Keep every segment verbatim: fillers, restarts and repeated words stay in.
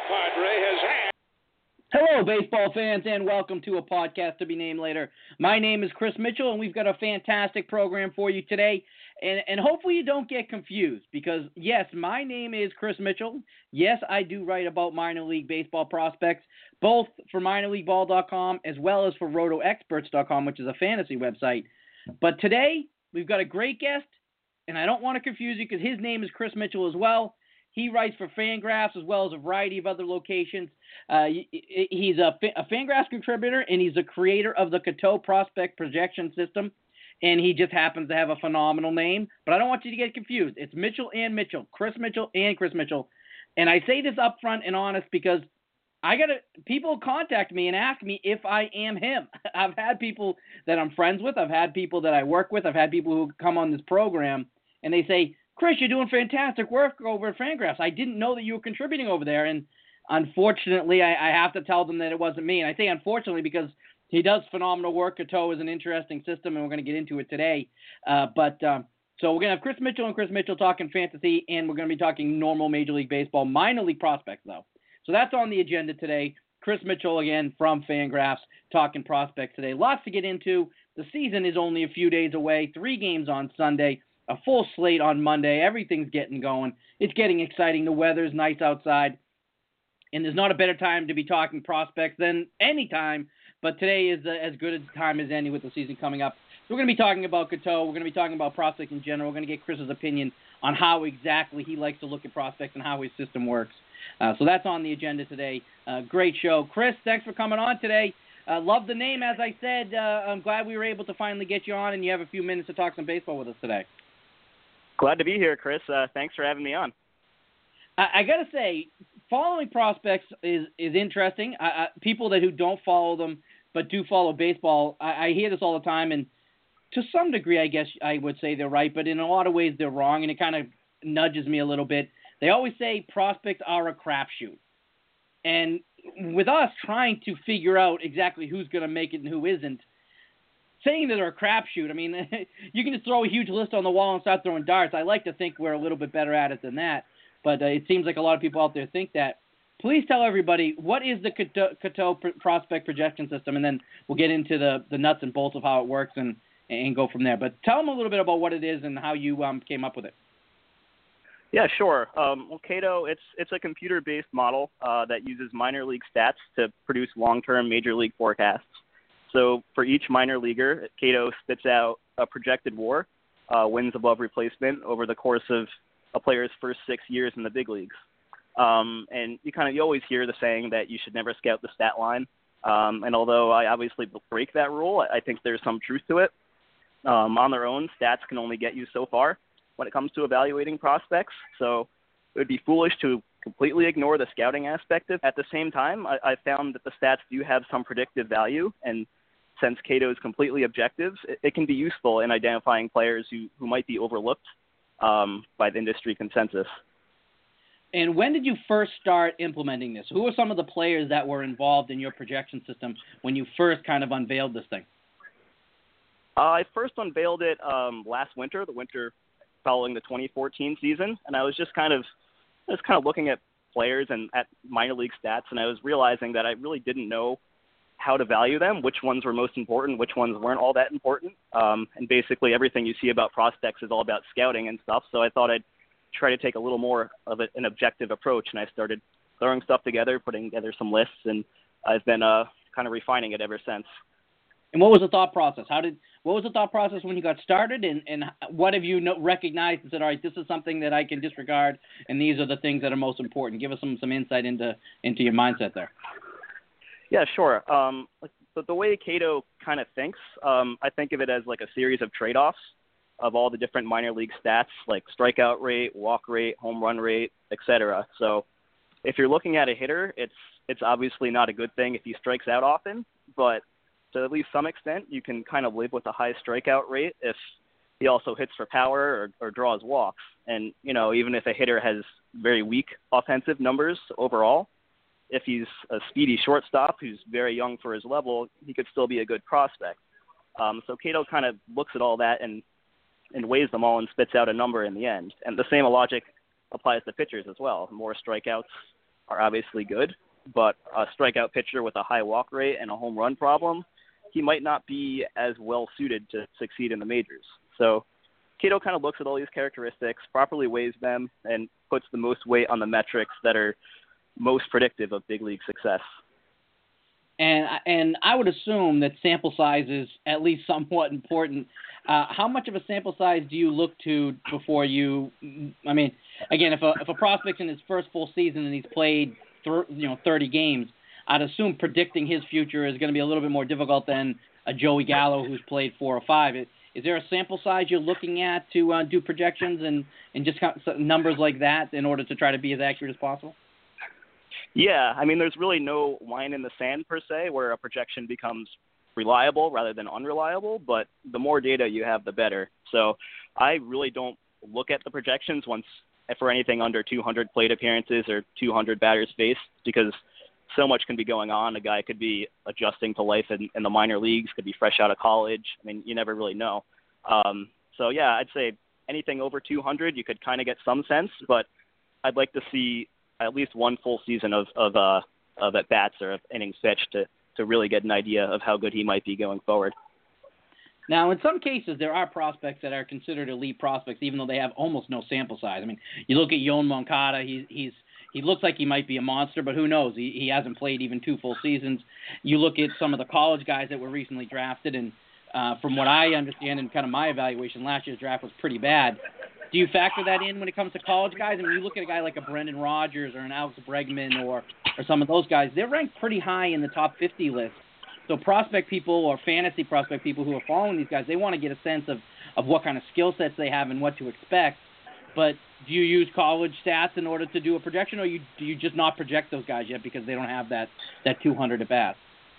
Padre has had. Hello, baseball fans, and welcome to a podcast to be named later. My name is Chris Mitchell, and we've got a fantastic program for you today. And, and hopefully you don't get confused because, yes, my name is Chris Mitchell. Yes, I do write about minor league baseball prospects, both for minor league ball dot com as well as for roto experts dot com, which is a fantasy website. But today, we've got a great guest, and I don't want to confuse you because his name is Chris Mitchell as well. He writes for Fangraphs as well as a variety of other locations. Uh, he's a, a Fangraphs contributor, and he's a creator of the Cateau Prospect Projection System, and he just happens to have a phenomenal name. But I don't want you to get confused. It's Mitchell and Mitchell, Chris Mitchell and Chris Mitchell. And I say this upfront and honest because I gotta people contact me and ask me if I am him. I've had people that I'm friends with. I've had people that I work with. I've had people who come on this program, and they say, Chris, you're doing fantastic work over at Fangraphs. I didn't know that you were contributing over there. And unfortunately, I, I have to tell them that it wasn't me. And I say unfortunately because he does phenomenal work. Cateau is an interesting system, and we're going to get into it today. Uh, but um, so we're going to have Chris Mitchell and Chris Mitchell talking fantasy, and we're going to be talking normal Major League Baseball, minor league prospects, though. So that's on the agenda today. Chris Mitchell, again, from Fangraphs, talking prospects today. Lots to get into. The season is only a few days away. Three games on Sunday. A full slate on Monday. Everything's getting going. It's getting exciting. The weather's nice outside. And there's not a better time to be talking prospects than any time. But today is uh, as good a time as any with the season coming up. So we're going to be talking about Cateau. We're going to be talking about prospects in general. We're going to get Chris's opinion on how exactly he likes to look at prospects and how his system works. Uh, so that's on the agenda today. Uh, great show. Chris, thanks for coming on today. Uh, love the name, as I said. Uh, I'm glad we were able to finally get you on, and you have a few minutes to talk some baseball with us today. Glad to be here, Chris. Uh, thanks for having me on. I, I got to say, following prospects is, is interesting. I, I, people that who don't follow them but do follow baseball, I, I hear this all the time, and to some degree, I guess I would say they're right, but in a lot of ways they're wrong, and it kind of nudges me a little bit. They always say prospects are a crapshoot. And with us trying to figure out exactly who's going to make it and who isn't, saying that they're a crapshoot, I mean, you can just throw a huge list on the wall and start throwing darts. I like to think we're a little bit better at it than that, but uh, it seems like a lot of people out there think that. Please tell everybody, what is the Cateau, Cateau Prospect Projection System, and then we'll get into the, the nuts and bolts of how it works and, and go from there. But tell them a little bit about what it is and how you um, came up with it. Yeah, sure. Um, well, Cateau, it's it's a computer-based model uh, that uses minor league stats to produce long-term major league forecasts. So for each minor leaguer, Cateau spits out a projected WAR, uh, wins above replacement, over the course of a player's first six years in the big leagues. Um, and you kind of you always hear the saying that you should never scout the stat line. Um, and although I obviously break that rule, I think there's some truth to it. Um, on their own, stats can only get you so far when it comes to evaluating prospects. So it would be foolish to completely ignore the scouting aspect of it. At the same time, I, I found that the stats do have some predictive value, and since Cateau is completely objective, it, it can be useful in identifying players who, who might be overlooked um, by the industry consensus. And when did you first start implementing this? Who are some of the players that were involved in your projection system when you first kind of unveiled this thing? Uh, I first unveiled it um, last winter, the winter following the twenty fourteen season, and I was just kind of I was kind of looking at players and at minor league stats, and I was realizing that I really didn't know how to value them, which ones were most important, which ones weren't all that important. Um, and basically everything you see about prospects is all about scouting and stuff. So I thought I'd try to take a little more of an objective approach. And I started throwing stuff together, putting together some lists, and I've been uh, kind of refining it ever since. And what was the thought process? How did what was the thought process when you got started, and, and what have you know, recognized and said, all right, this is something that I can disregard, and these are the things that are most important? Give us some, some insight into into your mindset there. Yeah, sure. Um, the, the way Cateau kind of thinks, um, I think of it as like a series of trade-offs of all the different minor league stats, like strikeout rate, walk rate, home run rate, et cetera. So if you're looking at a hitter, it's it's obviously not a good thing if he strikes out often, but to at least some extent, you can kind of live with a high strikeout rate if he also hits for power or, or draws walks. And, you know, even if a hitter has very weak offensive numbers overall, if he's a speedy shortstop who's very young for his level, he could still be a good prospect. Um, so Cateau kind of looks at all that and, and weighs them all and spits out a number in the end. And the same logic applies to pitchers as well. More strikeouts are obviously good, but a strikeout pitcher with a high walk rate and a home run problem, he might not be as well suited to succeed in the majors. So Cato kind of looks at all these characteristics, properly weighs them, and puts the most weight on the metrics that are most predictive of big league success. And and I would assume that sample size is at least somewhat important. Uh, how much of a sample size do you look to before you? I mean, again, if a if a prospect's in his first full season and he's played th- you know thirty games, I'd assume predicting his future is going to be a little bit more difficult than a Joey Gallo who's played four or five. Is, is there a sample size you're looking at to uh, do projections and and just kind of numbers like that in order to try to be as accurate as possible? Yeah, I mean, there's really no line in the sand per se where a projection becomes reliable rather than unreliable, but the more data you have, the better. So I really don't look at the projections once for anything under two hundred plate appearances or two hundred batters faced, because so much can be going on. A guy could be adjusting to life in, in the minor leagues, could be fresh out of college. I mean, you never really know. Um, so yeah, I'd say anything over two hundred, you could kind of get some sense, but I'd like to see at least one full season of of uh, of at bats or of innings pitched to to really get an idea of how good he might be going forward. Now, in some cases, there are prospects that are considered elite prospects, even though they have almost no sample size. I mean, you look at Yoan Moncada; he he's he looks like he might be a monster, but who knows? He he hasn't played even two full seasons. You look at some of the college guys that were recently drafted, and uh, from what I understand and kind of my evaluation, last year's draft was pretty bad. Do you factor that in when it comes to college guys? I mean, you look at a guy like a Brendan Rodgers or an Alex Bregman or, or some of those guys, they're ranked pretty high in the top fifty list. So prospect people or fantasy prospect people who are following these guys, they want to get a sense of, of what kind of skill sets they have and what to expect. But do you use college stats in order to do a projection, or you, do you just not project those guys yet because they don't have that, that two hundred at bats?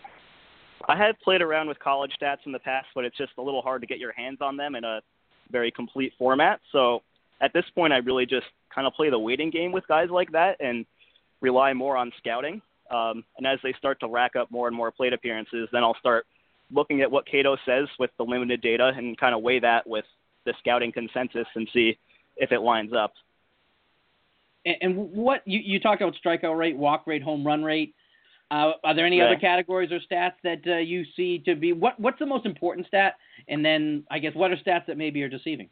I have played around with college stats in the past, but it's just a little hard to get your hands on them in a very complete format. So at this point, I really just kind of play the waiting game with guys like that and rely more on scouting. Um, and as they start to rack up more and more plate appearances, then I'll start looking at what Cato says with the limited data and kind of weigh that with the scouting consensus and see if it lines up. And, and what you, you talked about strikeout rate, walk rate, home run rate. Uh, are there any yeah. other categories or stats that uh, you see to be what? What's the most important stat? And then I guess what are stats that maybe are deceiving?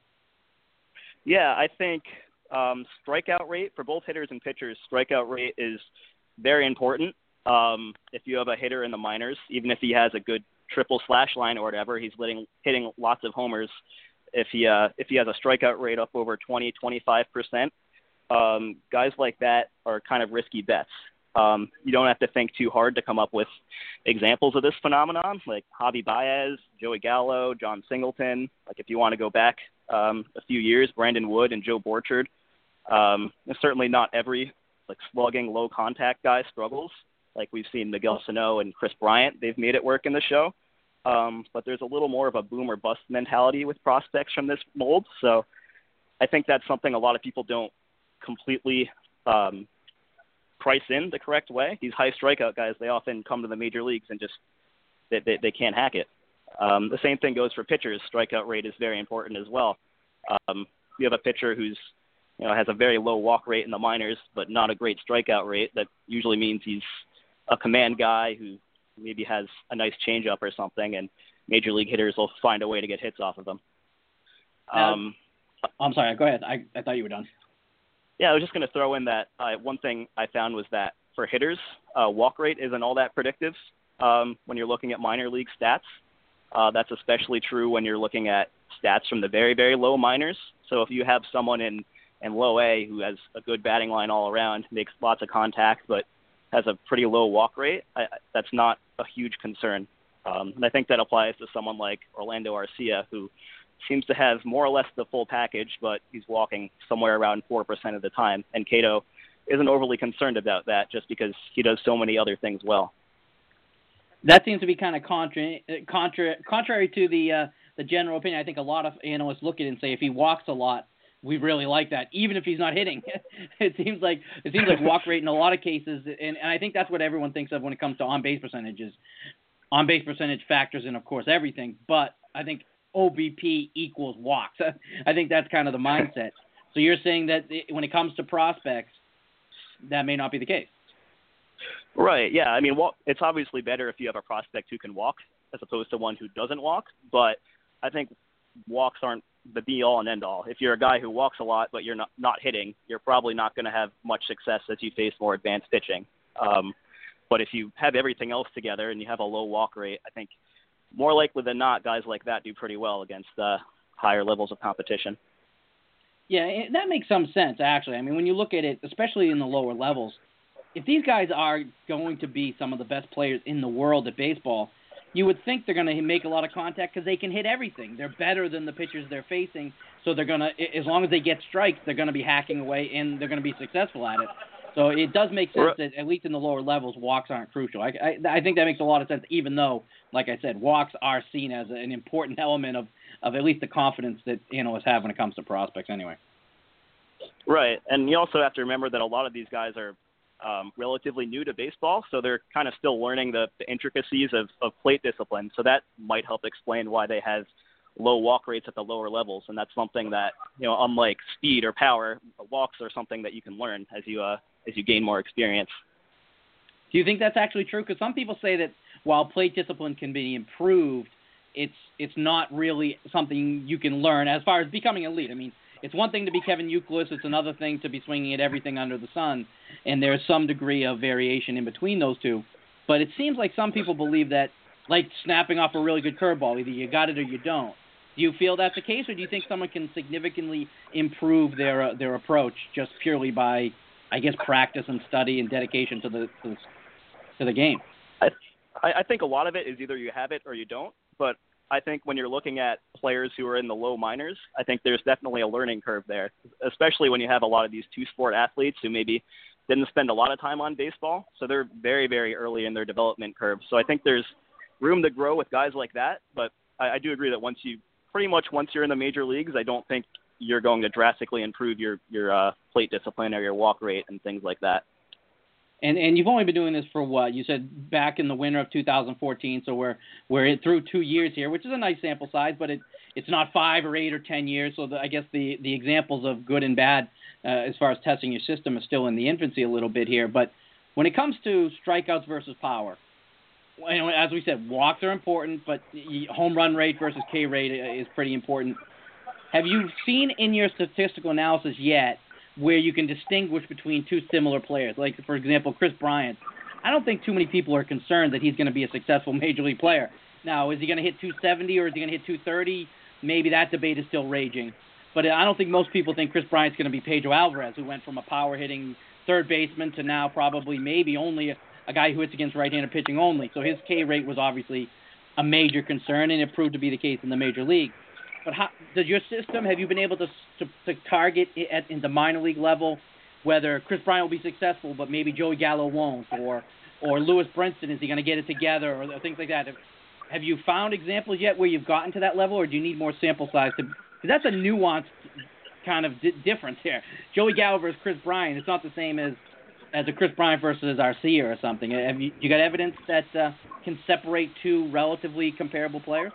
Yeah, I think um, strikeout rate for both hitters and pitchers. Strikeout rate is very important. Um, if you have a hitter in the minors, even if he has a good triple slash line or whatever, he's hitting hitting lots of homers. If he uh, if he has a strikeout rate up over twenty, twenty-five percent, um, guys like that are kind of risky bets. Um, you don't have to think too hard to come up with examples of this phenomenon, like Javi Baez, Joey Gallo, John Singleton. Like if you want to go back um, a few years, Brandon Wood and Joe Borchard. Um, certainly not every like slugging, low contact guy struggles. Like we've seen Miguel Sano and Chris Bryant, they've made it work in the show. Um, but there's a little more of a boom or bust mentality with prospects from this mold. So I think that's something a lot of people don't completely um, price in the correct way. These high strikeout guys, they often come to the major leagues and just they, they, they can't hack it. Um, the same thing goes for pitchers. Strikeout rate is very important as well. Um, you have a pitcher who's you know has a very low walk rate in the minors, but not a great strikeout rate. That usually means he's a command guy who maybe has a nice changeup or something, and major league hitters will find a way to get hits off of them. Um, uh, I'm sorry. Go ahead. I, I thought you were done. Yeah, I was just going to throw in that uh, one thing I found was that for hitters, uh, walk rate isn't all that predictive um, when you're looking at minor league stats. Uh, that's especially true when you're looking at stats from the very, very low minors. So if you have someone in, in low A who has a good batting line all around, makes lots of contact, but has a pretty low walk rate, I, that's not a huge concern. Um, and I think that applies to someone like Orlando Arcia, who seems to have more or less the full package, but he's walking somewhere around four percent of the time. And Cato isn't overly concerned about that just because he does so many other things well. That seems to be kind of contra, contra, contrary to the uh, the general opinion. I think a lot of analysts look at it and say if he walks a lot, we really like that, even if he's not hitting. it seems like it seems like walk rate in a lot of cases, and, and I think that's what everyone thinks of when it comes to on-base percentages. On-base percentage factors in, of course, everything, but I think O B P equals walks. I think that's kind of the mindset. So you're saying that when it comes to prospects, that may not be the case. Right. Yeah. I mean, well, it's obviously better if you have a prospect who can walk as opposed to one who doesn't walk. But I think walks aren't the be all and end all. If you're a guy who walks a lot but you're not not hitting, you're probably not going to have much success as you face more advanced pitching. Um, but if you have everything else together and you have a low walk rate, I think more likely than not, guys like that do pretty well against uh, higher levels of competition. Yeah, it, that makes some sense, actually. I mean, when you look at it, especially in the lower levels, if these guys are going to be some of the best players in the world at baseball, you would think they're going to make a lot of contact because they can hit everything. They're better than the pitchers they're facing, so they're going to, as long as they get strikes, they're going to be hacking away and they're going to be successful at it. So it does make sense that at least in the lower levels, walks aren't crucial. I, I, I think that makes a lot of sense, even though, like I said, walks are seen as an important element of, of at least the confidence that analysts have when it comes to prospects anyway. Right, and you also have to remember that a lot of these guys are um, relatively new to baseball, so they're kind of still learning the, the intricacies of, of plate discipline. So that might help explain why they have low walk rates at the lower levels, and that's something that, you know, unlike speed or power, walks are something that you can learn as you uh, as you gain more experience. Do you think that's actually true? Because some people say that while plate discipline can be improved, it's it's not really something you can learn as far as becoming elite. I mean, it's one thing to be Kevin Youkilis. It's another thing to be swinging at everything under the sun, and there's some degree of variation in between those two. But it seems like some people believe that, like snapping off a really good curveball, either you got it or you don't. Do you feel that's the case, or do you think someone can significantly improve their uh, their approach just purely by, I guess, practice and study and dedication to the to the, to the game? I, I think a lot of it is either you have it or you don't, but I think when you're looking at players who are in the low minors, I think there's definitely a learning curve there, especially when you have a lot of these two-sport athletes who maybe didn't spend a lot of time on baseball, so they're very, very early in their development curve. So I think there's room to grow with guys like that, but I, I do agree that once you pretty much once you're in the major leagues, I don't think you're going to drastically improve your, your uh, plate discipline or your walk rate and things like that. And and you've only been doing this for what? You said back in the winter of two thousand fourteen, so we're we're through two years here, which is a nice sample size, but it it's not five or eight or ten years. So the, I guess the, the examples of good and bad uh, as far as testing your system is still in the infancy a little bit here. But when it comes to strikeouts versus power, as we said, walks are important, but home run rate versus K rate is pretty important. Have you seen in your statistical analysis yet where you can distinguish between two similar players? Like, for example, Kris Bryant. I don't think too many people are concerned that he's going to be a successful major league player. Now, is he going to hit two seventy or is he going to hit two thirty? Maybe that debate is still raging. But I don't think most people think Kris Bryant's going to be Pedro Alvarez, who went from a power-hitting third baseman to now probably maybe only a, a guy who hits against right-handed pitching only. So his K rate was obviously a major concern, and it proved to be the case in the major league. But how, does your system, have you been able to to, to target it at in the minor league level, whether Kris Bryant will be successful, but maybe Joey Gallo won't, or or Lewis Brinson, is he going to get it together, or, or things like that? Have, have you found examples yet where you've gotten to that level, or do you need more sample size? Because that's a nuanced kind of di- difference here. Joey Gallo versus Kris Bryant, it's not the same as as a Kris Bryant versus Arcia or something. Have you, you got evidence that uh, can separate two relatively comparable players?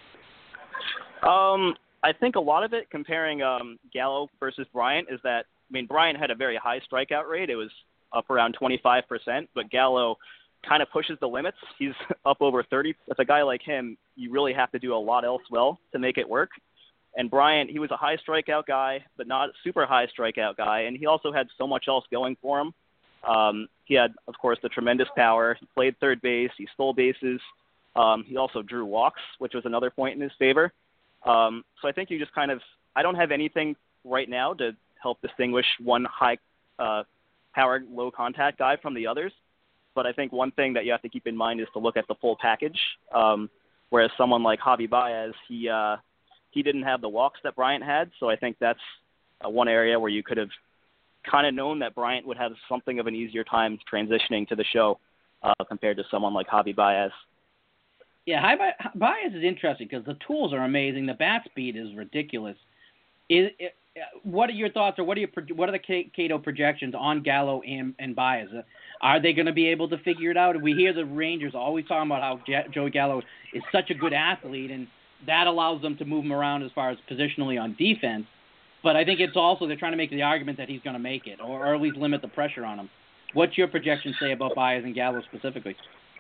Um, I think a lot of it comparing um, Gallo versus Bryant is that, I mean, Bryant had a very high strikeout rate. It was up around twenty-five percent, but Gallo kind of pushes the limits. He's up over thirty. With a guy like him, you really have to do a lot else well to make it work. And Bryant, he was a high strikeout guy, but not a super high strikeout guy, and he also had so much else going for him. Um, he had, of course, the tremendous power. He played third base. He stole bases. Um, he also drew walks, which was another point in his favor. Um, so I think you just kind of, I don't have anything right now to help distinguish one high uh, power, low contact guy from the others. But I think one thing that you have to keep in mind is to look at the full package. Um, whereas someone like Javi Baez, he, uh, he didn't have the walks that Bryant had. So I think that's uh, one area where you could have kind of known that Bryant would have something of an easier time transitioning to the show uh, compared to someone like Javi Baez. Yeah, high Baez is interesting because the tools are amazing. The bat speed is ridiculous. Is it, what are your thoughts, or what are your what are the Cato projections on Gallo and, and Baez? Are they going to be able to figure it out? We hear the Rangers always talking about how J- Joey Gallo is such a good athlete, and that allows them to move him around as far as positionally on defense. But I think it's also they're trying to make the argument that he's going to make it, or, or at least limit the pressure on him. What's your projection say about Baez and Gallo specifically?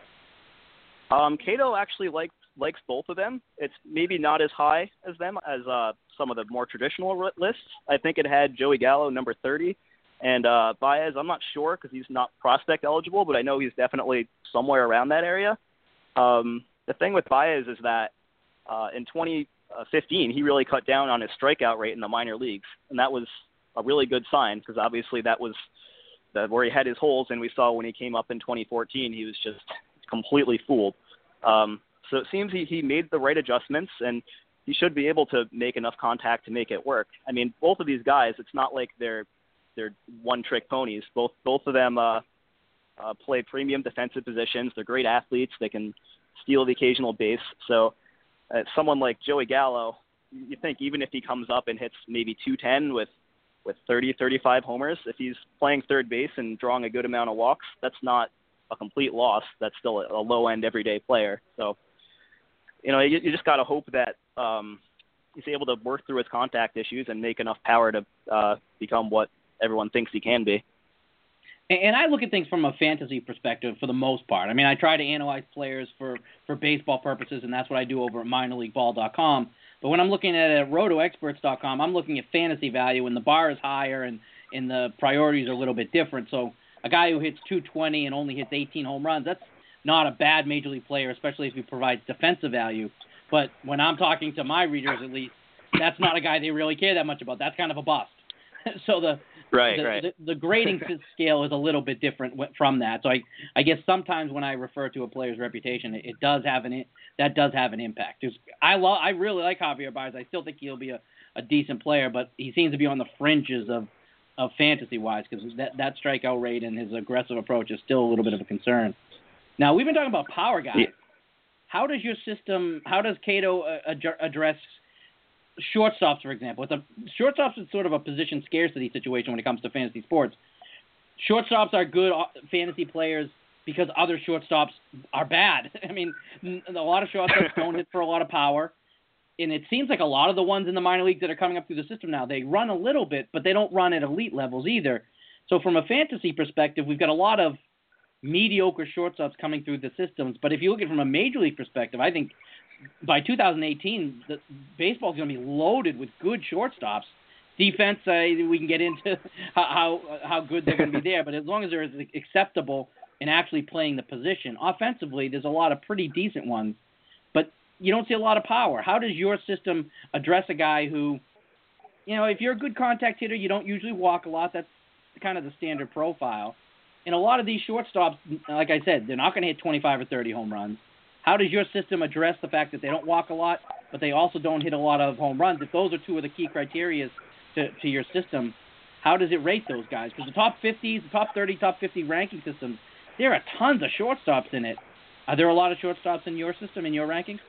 Um, Cato actually likes likes both of them. It's maybe not as high as them as uh, some of the more traditional r- lists. I think it had Joey Gallo number thirty, and uh, Baez. I'm not sure because he's not prospect eligible, but I know he's definitely somewhere around that area. Um, the thing with Baez is that uh, in twenty fifteen he really cut down on his strikeout rate in the minor leagues, and that was a really good sign because obviously that was the, where he had his holes, and we saw when he came up in twenty fourteen he was just completely fooled. Um, so it seems he, he made the right adjustments, and he should be able to make enough contact to make it work. I mean, both of these guys, it's not like they're they're one-trick ponies. Both both of them uh, uh, play premium defensive positions. They're great athletes. They can steal the occasional base. So uh, someone like Joey Gallo, you think even if he comes up and hits maybe two ten with with thirty, thirty-five homers, if he's playing third base and drawing a good amount of walks, that's not a complete loss. That's still a, a low-end everyday player. So, you know, you, you just got to hope that um, he's able to work through his contact issues and make enough power to uh, become what everyone thinks he can be. And I look at things from a fantasy perspective for the most part. I mean, I try to analyze players for, for baseball purposes, and that's what I do over at minor league ball dot com. But when I'm looking at it at roto experts dot com, I'm looking at fantasy value, and the bar is higher, and, and the priorities are a little bit different. So a guy who hits two twenty and only hits eighteen home runs, that's not a bad major league player, especially if he provides defensive value. But when I'm talking to my readers, at least, that's not a guy they really care that much about. That's kind of a bust. so the right, the, right. the, the grading scale is a little bit different from that. So I, I guess sometimes when I refer to a player's reputation, it, it does have an that does have an impact. I love I really like Javier Baez. I still think he'll be a, a decent player, but he seems to be on the fringes of of fantasy-wise, because that, that strikeout rate and his aggressive approach is still a little bit of a concern. Now, we've been talking about power guys. Yeah. How does your system, how does Cato uh, ad- address shortstops, for example? It's a, shortstops is sort of a position scarcity situation when it comes to fantasy sports. Shortstops are good fantasy players because other shortstops are bad. I mean, a lot of shortstops don't hit for a lot of power. And it seems like a lot of the ones in the minor leagues that are coming up through the system now, they run a little bit, but they don't run at elite levels either. So from a fantasy perspective, we've got a lot of mediocre shortstops coming through the systems. But if you look at it from a major league perspective, I think by two thousand eighteen, the baseball is going to be loaded with good shortstops. Defense, uh, we can get into how, how how good they're going to be there, but as long as they're acceptable and actually playing the position. Offensively, there's a lot of pretty decent ones, but you don't see a lot of power. How does your system address a guy who, you know, if you're a good contact hitter, you don't usually walk a lot. That's kind of the standard profile. And a lot of these shortstops, like I said, they're not going to hit twenty-five or thirty home runs. How does your system address the fact that they don't walk a lot, but they also don't hit a lot of home runs? If those are two of the key criteria to, to your system, how does it rate those guys? Because the top fifty, the top thirty, top fifty ranking systems, there are tons of shortstops in it. Are there a lot of shortstops in your system, in your rankings?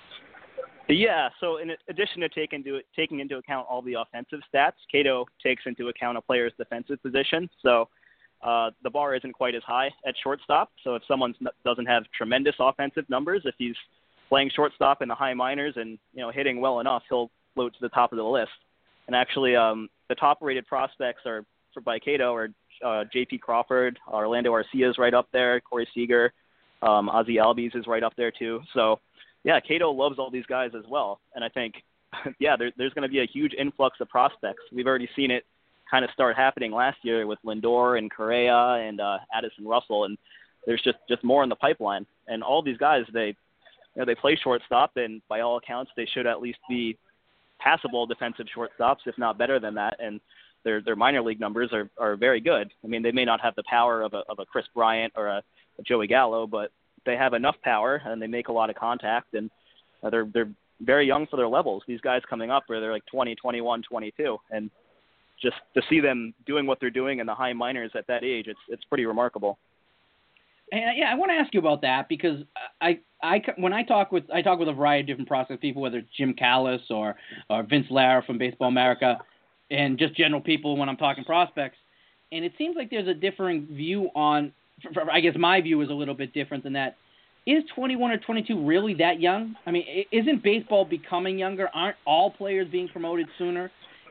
Yeah, so in addition to take into, taking into account all the offensive stats, Cato takes into account a player's defensive position. So uh, the bar isn't quite as high at shortstop. So if someone doesn't have tremendous offensive numbers, if he's playing shortstop in the high minors and you know hitting well enough, he'll float to the top of the list. And actually, um, the top-rated prospects are for by Cato are uh, J P Crawford, Orlando Arcia is right up there, Corey Seager, um, Ozzie Albies is right up there too. So yeah, Cato loves all these guys as well. And I think, yeah, there, there's going to be a huge influx of prospects. We've already seen it kind of start happening last year with Lindor and Correa and uh, Addison Russell. And there's just, just more in the pipeline. And all these guys, they, you know, they play shortstop, and by all accounts, they should at least be passable defensive shortstops, if not better than that. And their, their minor league numbers are, are very good. I mean, they may not have the power of a, of a Chris Bryant or a, a Joey Gallo, but they have enough power and they make a lot of contact, and uh, they're they're very young for their levels. These guys coming up where they're like twenty, twenty-one, twenty-two, and just to see them doing what they're doing in the high minors at that age, it's it's pretty remarkable. And yeah, I want to ask you about that because I I when I talk with I talk with a variety of different prospect people, whether it's Jim Callis or or Vince Lara from Baseball America, and just general people when I'm talking prospects, and it seems like there's a differing view on. For, I guess my view is a little bit different than that. Is twenty-one or twenty-two really that young? I mean, isn't baseball becoming younger? Aren't all players being promoted sooner?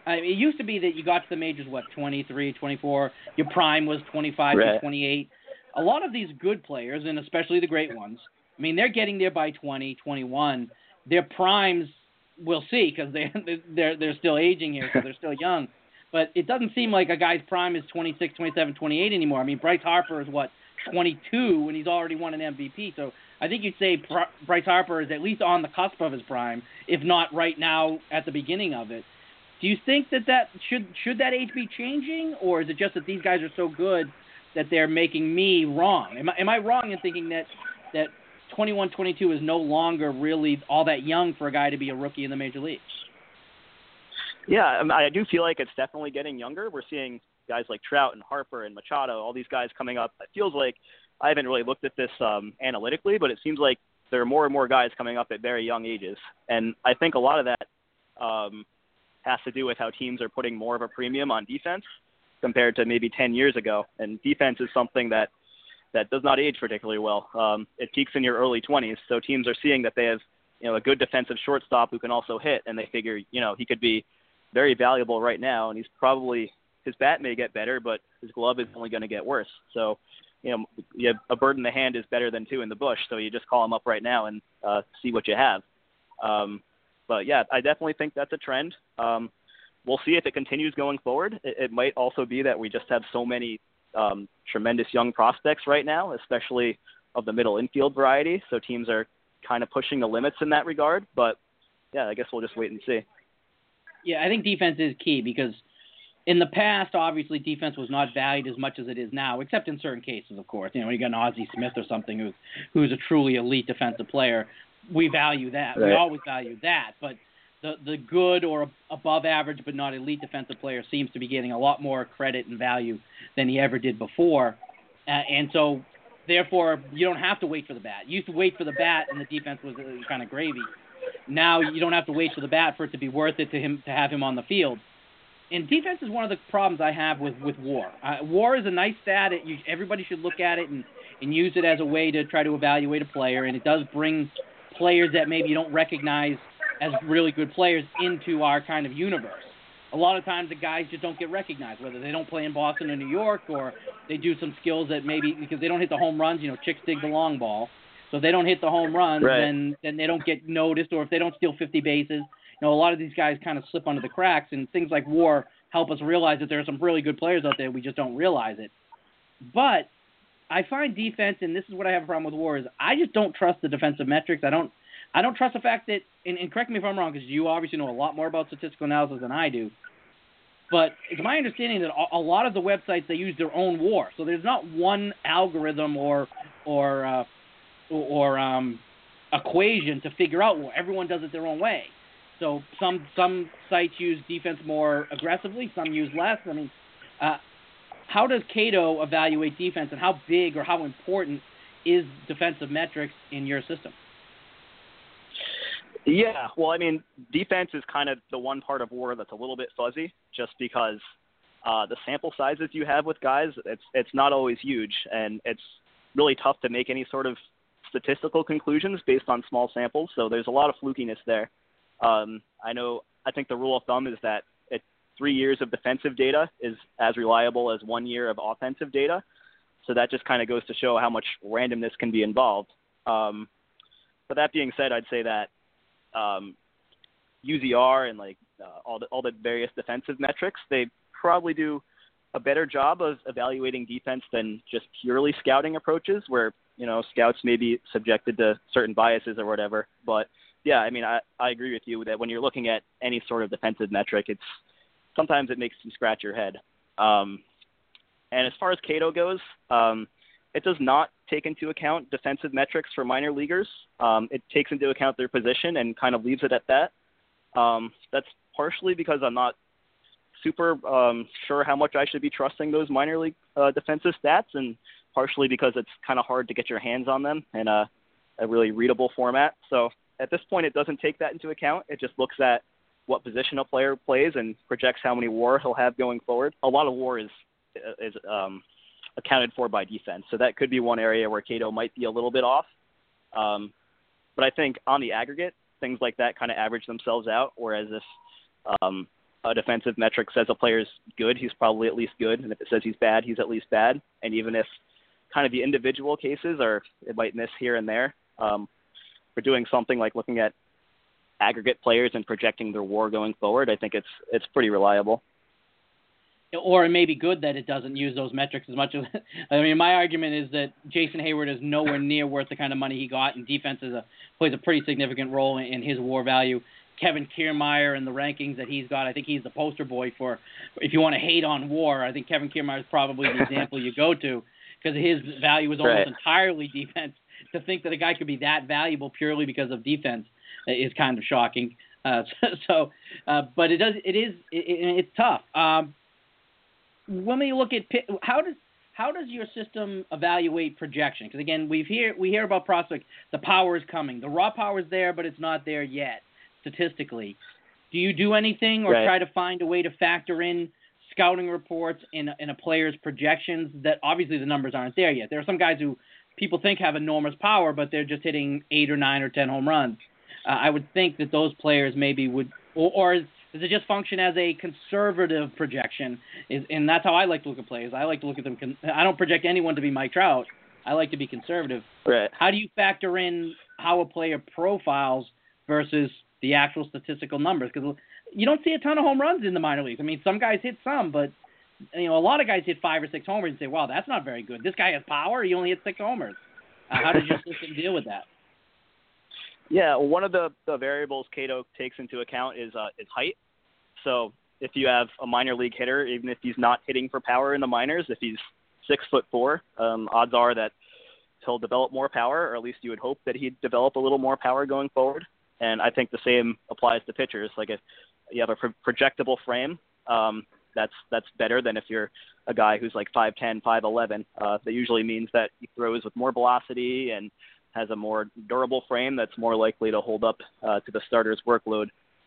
I mean, it used to be that you got to the majors, what, twenty-three, twenty-four. Your prime was twenty-five right. to twenty-eight. A lot of these good players, and especially the great ones, I mean, they're getting there by twenty, twenty-one. Their primes, we'll see, because they, they're, they're still aging here, so they're still young. But it doesn't seem like a guy's prime is twenty-six, twenty-seven, twenty-eight anymore. I mean, Bryce Harper is, what, twenty-two, and he's already won an M V P. So I think you'd say Bryce Harper is at least on the cusp of his prime, if not right now at the beginning of it. Do you think that that should should that age be changing, or is it just that these guys are so good that they're making me wrong? Am I, am I wrong in thinking that that twenty-one, twenty-two is no longer really all that young for a guy to be a rookie in the major leagues? Yeah, I do feel like it's definitely getting younger. We're seeing guys like Trout and Harper and Machado, all these guys coming up. It feels like I haven't really looked at this um, analytically, but it seems like there are more and more guys coming up at very young ages. And I think a lot of that um, has to do with how teams are putting more of a premium on defense compared to maybe ten years ago. And defense is something that, that does not age particularly well. Um, it peaks in your early twenties, so teams are seeing that they have, you know, a good defensive shortstop who can also hit, and they figure, you know, he could be very valuable right now, and he's probably, his bat may get better, but his glove is only going to get worse. So, you know, you have a bird in the hand is better than two in the bush, so you just call him up right now and uh, see what you have. Um, but, yeah, I definitely think that's a trend. Um, we'll see if it continues going forward. It, it might also be that we just have so many um, tremendous young prospects right now, especially of the middle infield variety, so teams are kind of pushing the limits in that regard. But, yeah, I guess we'll just wait and see. Yeah, I think defense is key because in the past, obviously, defense was not valued as much as it is now, except in certain cases, of course. You know, you got an Ozzie Smith or something who's who's a truly elite defensive player. We value that. Right. We always value that. But the the good or above average but not elite defensive player seems to be getting a lot more credit and value than he ever did before. Uh, and so, therefore, you don't have to wait for the bat. You used to wait for the bat, and the defense was kind of gravy. Now you don't have to wait for the bat for it to be worth it to him to have him on the field. And defense is one of the problems I have with, with WAR. Uh, WAR is a nice stat. It, you, everybody should look at it and, and use it as a way to try to evaluate a player, and it does bring players that maybe you don't recognize as really good players into our kind of universe. A lot of times the guys just don't get recognized, whether they don't play in Boston or New York, or they do some skills that maybe because they don't hit the home runs. You know, chicks dig the long ball. So if they don't hit the home runs, right. then then they don't get noticed, or if they don't steal fifty bases. You know, a lot of these guys kind of slip under the cracks, and things like WAR help us realize that there are some really good players out there. We just don't realize it. But I find defense, and this is what I have a problem with WAR, is I just don't trust the defensive metrics. I don't I don't trust the fact that, and, and correct me if I'm wrong, because you obviously know a lot more about statistical analysis than I do, but it's my understanding that a, a lot of the websites, they use their own WAR. So there's not one algorithm or or uh, or um, equation to figure out WAR. Everyone does it their own way. So some some sites use defense more aggressively, some use less. I mean, uh, how does Cato evaluate defense, and how big or how important is defensive metrics in your system? Yeah, well, I mean, defense is kind of the one part of WAR that's a little bit fuzzy, just because uh, the sample sizes you have with guys, it's it's not always huge, and it's really tough to make any sort of statistical conclusions based on small samples. So there's a lot of flukiness there. Um, I know, I think the rule of thumb is that it, three years of defensive data is as reliable as one year of offensive data. So that just kind of goes to show how much randomness can be involved. Um, but that being said, I'd say that um, U Z R and like uh, all the all the various defensive metrics, they probably do a better job of evaluating defense than just purely scouting approaches, where, you know, scouts may be subjected to certain biases or whatever. But yeah, I mean, I, I agree with you that when you're looking at any sort of defensive metric, it's sometimes it makes you scratch your head. Um, and as far as Cato goes, um, it does not take into account defensive metrics for minor leaguers. Um, it takes into account their position and kind of leaves it at that. Um, that's partially because I'm not super um, sure how much I should be trusting those minor league uh, defensive stats, and partially because it's kind of hard to get your hands on them in a, a really readable format. So at this point, it doesn't take that into account. It just looks at what position a player plays and projects how many WAR he'll have going forward. A lot of WAR is is um, accounted for by defense, so that could be one area where Cato might be a little bit off. Um, but I think on the aggregate, things like that kind of average themselves out, whereas if um, a defensive metric says a player's good, he's probably at least good. And if it says he's bad, he's at least bad. And even if kind of the individual cases are, it might miss here and there, um, for doing something like looking at aggregate players and projecting their WAR going forward, I think it's it's pretty reliable. Or it may be good that it doesn't use those metrics as much as. I mean, my argument is that Jason Hayward is nowhere near worth the kind of money he got, and defense is a, plays a pretty significant role in, in his WAR value. Kevin Kiermaier and the rankings that he's got, I think he's the poster boy for. If you want to hate on WAR, I think Kevin Kiermaier is probably the example you go to, because his value is almost right. entirely defense. To think that a guy could be that valuable purely because of defense is kind of shocking. Uh, so, so uh, but it does. It is. It, it's tough. Um, when we look at how does how does your system evaluate projection? Because again, we hear we hear about prospect. The power is coming. The raw power is there, but it's not there yet statistically. Do you do anything or right. try to find a way to factor in scouting reports in in a player's projections that obviously the numbers aren't there yet? There are some guys who people think have enormous power, but they're just hitting eight or nine or ten home runs. Uh, I would think that those players maybe would, or, or does it just function as a conservative projection? Is, and that's how I like to look at players. I like to look at them. Con- I don't project anyone to be Mike Trout. I like to be conservative. Right. How do you factor in how a player profiles versus the actual statistical numbers? Because you don't see a ton of home runs in the minor leagues. I mean, some guys hit some, but you know, a lot of guys hit five or six homers and say, wow, that's not very good. This guy has power. He only hit six homers. Uh, how does your system deal with that? Yeah, well, one of the, the variables Cato takes into account is uh, is height. So if you have a minor league hitter, even if he's not hitting for power in the minors, if he's six foot four, um, odds are that he'll develop more power, or at least you would hope that he'd develop a little more power going forward. And I think the same applies to pitchers. Like if you have a pro- projectable frame, um, That's that's better than if you're a guy who's like five ten, five eleven. Uh, that usually means that he throws with more velocity and has a more durable frame that's more likely to hold up uh, to the starter's workload.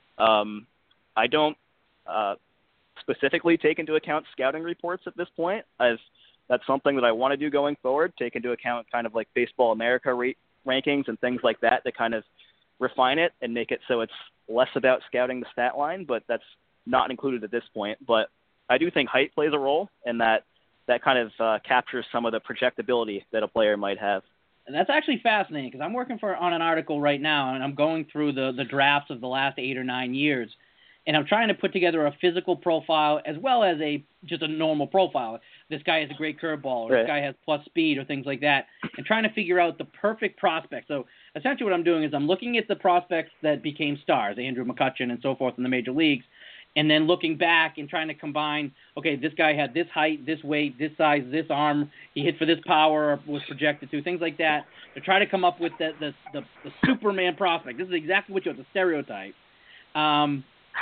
Um, I don't uh, specifically take into account scouting reports at this point. I've, that's something that I want to do going forward, take into account kind of like Baseball America rate rankings and things like that to kind of refine it and make it so it's less about scouting the stat line, but that's not included at this point. But I do think height plays a role, and that that kind of uh, captures some of the projectability that a player might have. And that's actually fascinating because I'm working for on an article right now, and I'm going through the, the drafts of the last eight or nine years, and I'm trying to put together a physical profile as well as a just a normal profile. This guy has a great curveball, or right. this guy has plus speed, or things like that, and trying to figure out the perfect prospect. So essentially what I'm doing is I'm looking at the prospects that became stars, Andrew McCutchen and so forth in the major leagues, and then looking back and trying to combine, okay, this guy had this height, this weight, this size, this arm, he hit for this power, was projected to, things like that, to try to come up with the the, the, the Superman prospect. This is exactly what you want, the stereotype. Um,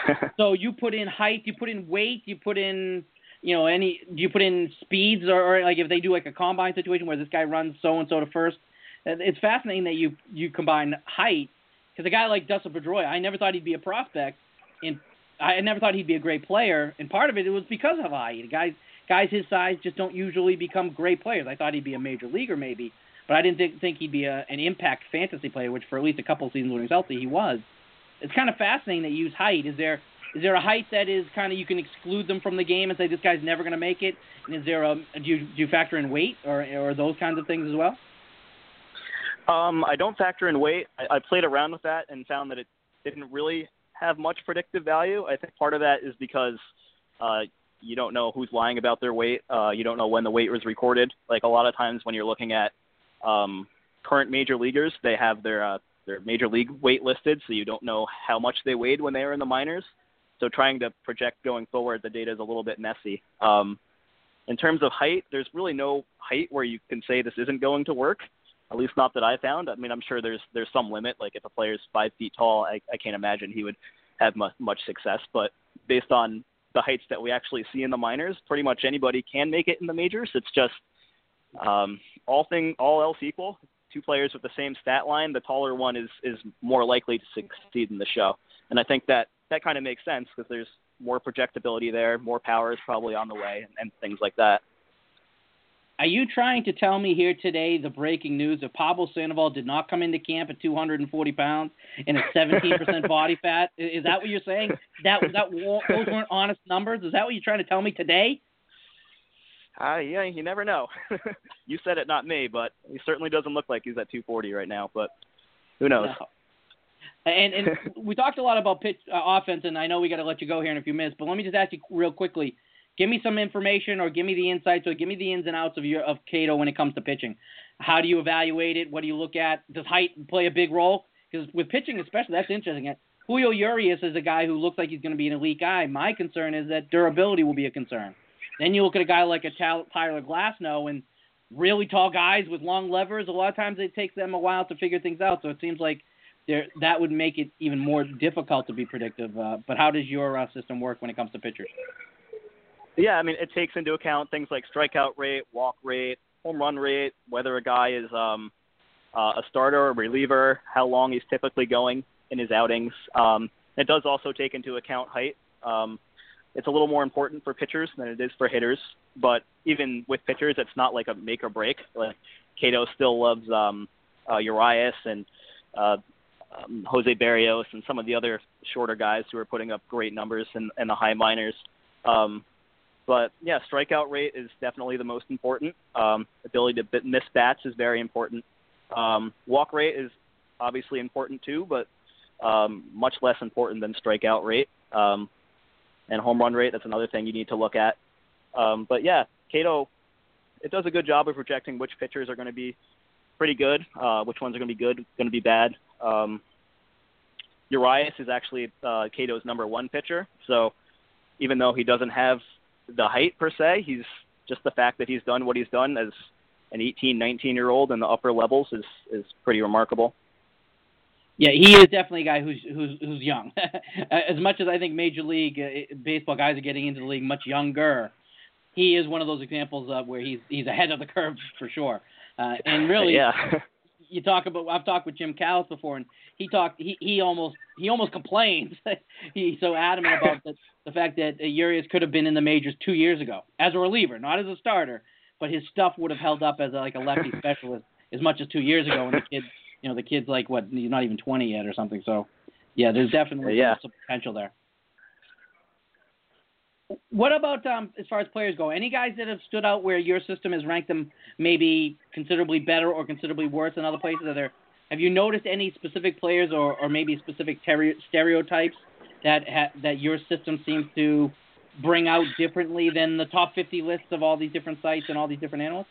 so you put in height, you put in weight, you put in, you know, any, do you put in speeds, or, or like if they do like a combine situation where this guy runs so-and-so to first. It's fascinating that you, you combine height, because a guy like Dustin Pedroia, I never thought he'd be a prospect in I never thought he'd be a great player, and part of it, it was because of height. Guys, guys his size just don't usually become great players. I thought he'd be a major leaguer maybe, but I didn't think, think he'd be a, an impact fantasy player, which for at least a couple of seasons when he was healthy, he was. It's kind of fascinating that you use height. Is there is there a height that is kind of you can exclude them from the game and say this guy's never going to make it? And is there a do you, do you factor in weight or or those kinds of things as well? Um, I don't factor in weight. I, I played around with that and found that it didn't really have much predictive value. I think part of that is because uh, you don't know who's lying about their weight. Uh, you don't know when the weight was recorded. Like a lot of times when you're looking at um, current major leaguers, they have their uh, their major league weight listed, so you don't know how much they weighed when they were in the minors. So trying to project going forward, the data is a little bit messy. Um, in terms of height, there's really no height where you can say this isn't going to work. At least not that I found. I mean, I'm sure there's there's some limit. Like if a player's five feet tall, I, I can't imagine he would have much, much success. But based on the heights that we actually see in the minors, pretty much anybody can make it in the majors. It's just um, all thing all else equal. Two players with the same stat line, the taller one is is more likely to succeed in the show. And I think that that kind of makes sense because there's more projectability there, more power is probably on the way, and, and things like that. Are you trying to tell me here today the breaking news that Pablo Sandoval did not come into camp at two hundred forty pounds and at seventeen percent body fat? Is that what you're saying? That that those weren't honest numbers? Is that what you're trying to tell me today? Uh, yeah, you never know. You said it, not me, but he certainly doesn't look like he's at two forty right now, but who knows? No. And, and we talked a lot about pitch uh, offense, and I know we got to let you go here in a few minutes, but let me just ask you real quickly. Give me some information or give me the insights or give me the ins and outs of your of Cato when it comes to pitching. How do you evaluate it? What do you look at? Does height play a big role? Because with pitching especially, that's interesting. Julio Urias is a guy who looks like he's going to be an elite guy. My concern is that durability will be a concern. Then you look at a guy like a Tyler Glasnow and really tall guys with long levers. A lot of times it takes them a while to figure things out. So it seems like that would make it even more difficult to be predictive. Uh, but how does your uh, system work when it comes to pitchers? Yeah, I mean, it takes into account things like strikeout rate, walk rate, home run rate, whether a guy is um, uh, a starter or reliever, how long he's typically going in his outings. Um, it does also take into account height. Um, it's a little more important for pitchers than it is for hitters, but even with pitchers, it's not like a make or break. Like Cato still loves um, uh, Urias and uh, um, Jose Barrios and some of the other shorter guys who are putting up great numbers in, in the high minors. Um, But, yeah, strikeout rate is definitely the most important. Um, ability to miss bats is very important. Um, walk rate is obviously important too, but um, much less important than strikeout rate. Um, and home run rate, that's another thing you need to look at. Um, but, yeah, Cato, it does a good job of projecting which pitchers are going to be pretty good, uh, which ones are going to be good, going to be bad. Um, Urias is actually uh, Cato's number one pitcher, so even though he doesn't have the height per se, he's just the fact that he's done what he's done as an eighteen, nineteen year old in the upper levels is, is pretty remarkable. Yeah, he is definitely a guy who's who's who's young. As much as I think Major League uh, Baseball guys are getting into the league much younger, he is one of those examples of where he's he's ahead of the curve for sure. Uh, and really, yeah. you talk about I've talked with Jim Callis before, and he talked he, he almost he almost complains. He's so adamant about the, the fact that uh, Urias could have been in the majors two years ago as a reliever, not as a starter, but his stuff would have held up as a, like a lefty specialist as much as two years ago. And the kid, you know, the kid's like what, he's not even twenty yet or something. So, yeah, there's definitely yeah. some potential there. What about um, as far as players go? Any guys that have stood out where your system has ranked them maybe considerably better or considerably worse than other places? Are there, have you noticed any specific players or, or maybe specific ter- stereotypes that ha- that your system seems to bring out differently than the top fifty lists of all these different sites and all these different analysts?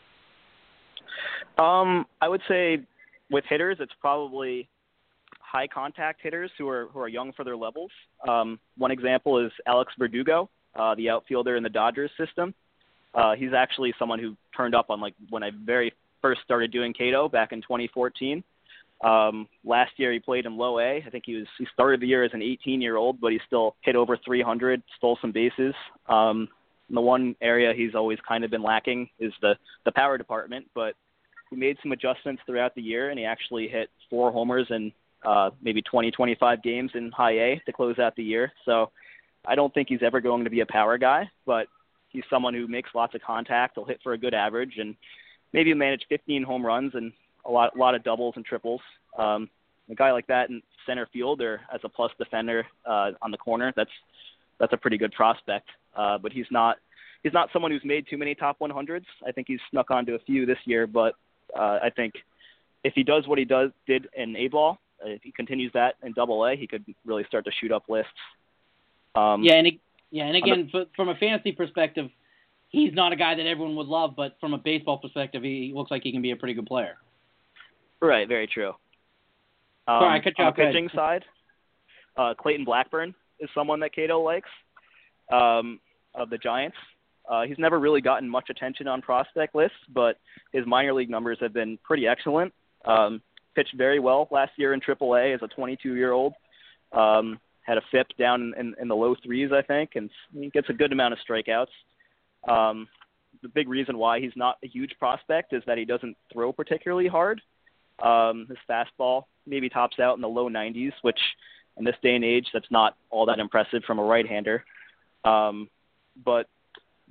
Um, I would say with hitters, it's probably high contact hitters who are who are young for their levels. Um, one example is Alex Verdugo. Uh, the outfielder in the Dodgers system. Uh, he's actually someone who turned up on like when I very first started doing Cato back in twenty fourteen. Um, last year he played in low A. I think he was he started the year as an eighteen-year-old, but he still hit over three hundred, stole some bases. Um, and the one area he's always kind of been lacking is the the power department, but he made some adjustments throughout the year, and he actually hit four homers in uh, maybe twenty, twenty-five games in high A to close out the year. So I don't think he's ever going to be a power guy, but he's someone who makes lots of contact. He'll hit for a good average and maybe manage fifteen home runs and a lot, a lot of doubles and triples. Um, a guy like that in center field or as a plus defender uh, on the corner, that's that's a pretty good prospect. Uh, but he's not he's not someone who's made too many top one hundreds. I think he's snuck onto a few this year, but uh, I think if he does what he does did in A-ball, if he continues that in Double A, he could really start to shoot up lists. Um, yeah, and it, yeah, and again, the, from a fantasy perspective, he's not a guy that everyone would love, but from a baseball perspective, he looks like he can be a pretty good player. Right, very true. Um, Sorry, I cut you on off. the pitching side, uh, Clayton Blackburn is someone that Cato likes um, of the Giants. Uh, he's never really gotten much attention on prospect lists, but his minor league numbers have been pretty excellent. Um, pitched very well last year in triple A as a twenty-two-year-old. Um, had a F I P down in, in the low threes, I think, and he gets a good amount of strikeouts. Um, the big reason why he's not a huge prospect is that he doesn't throw particularly hard. Um, his fastball maybe tops out in the low nineties, which in this day and age, that's not all that impressive from a right-hander. Um, but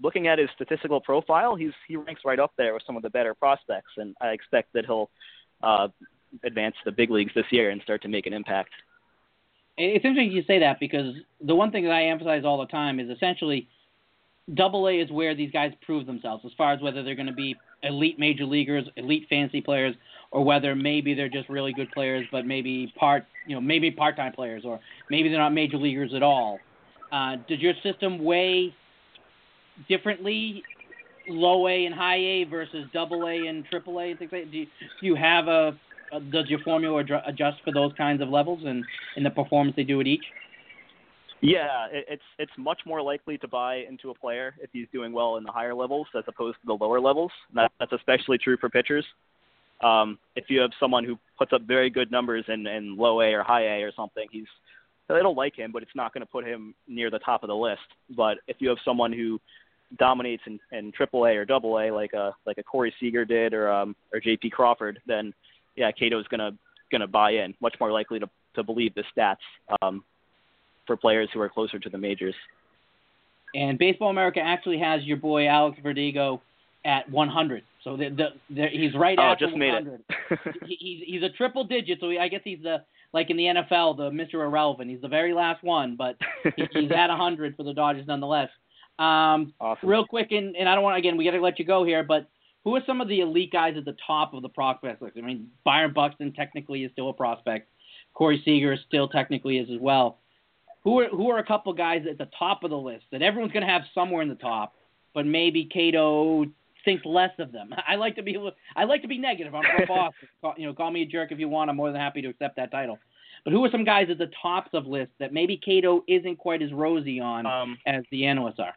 looking at his statistical profile, he's he ranks right up there with some of the better prospects, and I expect that he'll uh, advance to the big leagues this year and start to make an impact. It's interesting you say that because the one thing that I emphasize all the time is essentially Double A is where these guys prove themselves as far as whether they're going to be elite major leaguers, elite fantasy players, or whether maybe they're just really good players, but maybe part, you know, maybe part-time players, or maybe they're not major leaguers at all. Uh, does your system weigh differently, low A and high A versus Double A and Triple A and things like that? Do you, do you have a, a does your formula adjust for those kinds of levels and, and the performance they do at each? Yeah, it, it's it's much more likely to buy into a player if he's doing well in the higher levels as opposed to the lower levels. That, that's especially true for pitchers. Um, if you have someone who puts up very good numbers in, in low A or high A or something, he's they don't like him, but it's not going to put him near the top of the list. But if you have someone who dominates in, in Triple A or Double A, like a like a Corey Seager did, or um, or J P Crawford, then yeah, Cato's gonna gonna buy in. Much more likely to to believe the stats um, for players who are closer to the majors. And Baseball America actually has your boy Alex Verdugo at one hundred. So the, the, the, he's right oh, at just one hundred. Made it. he, he's, he's a triple digit, so he, I guess he's the, like in the N F L, the Mister Irrelevant. He's the very last one, but he, he's at one hundred for the Dodgers nonetheless. Um, awesome. Real quick, and, and I don't want, again, we got to let you go here, but who are some of the elite guys at the top of the prospect list? I mean, Byron Buxton technically is still a prospect. Corey Seager still technically is as well. Who are who are a couple guys at the top of the list that everyone's going to have somewhere in the top, but maybe Cato thinks less of them? I like to be I like to be negative. I'm pro boss. You know, call me a jerk if you want. I'm more than happy to accept that title. But who are some guys at the tops of lists that maybe Cato isn't quite as rosy on um, as the analysts are?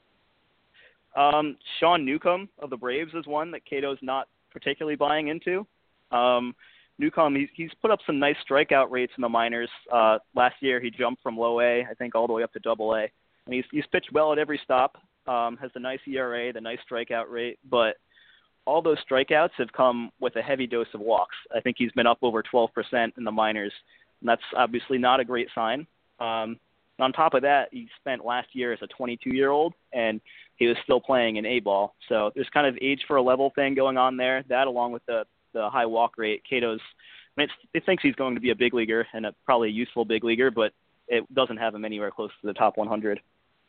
Um, Sean Newcomb of the Braves is one that Cato's not particularly buying into. Um, Newcomb, he's, he's put up some nice strikeout rates in the minors. Uh, last year, he jumped from low A, I think, all the way up to double A. And he's, he's pitched well at every stop, um, has the nice E R A, the nice strikeout rate. But all those strikeouts have come with a heavy dose of walks. I think he's been up over twelve percent in the minors, and that's obviously not a great sign. Um, on top of that, he spent last year as a twenty-two-year-old, and he was still playing in A-ball. So there's kind of age for a level thing going on there. That, along with the the high walk rate, Cato's, I mean, it thinks he's going to be a big leaguer and a, probably a useful big leaguer, but it doesn't have him anywhere close to the top one hundred.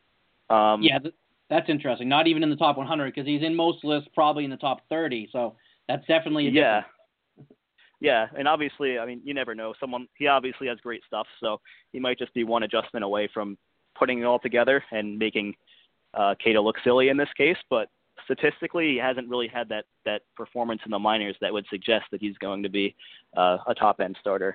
Um, yeah, th- that's interesting. Not even in the top one hundred because he's in most lists probably in the top thirty. So that's definitely a yeah, difference. yeah. And obviously, I mean, you never know. Someone he obviously has great stuff, so he might just be one adjustment away from putting it all together and making uh, Cato look silly in this case, but statistically, he hasn't really had that, that performance in the minors that would suggest that he's going to be uh, a top-end starter.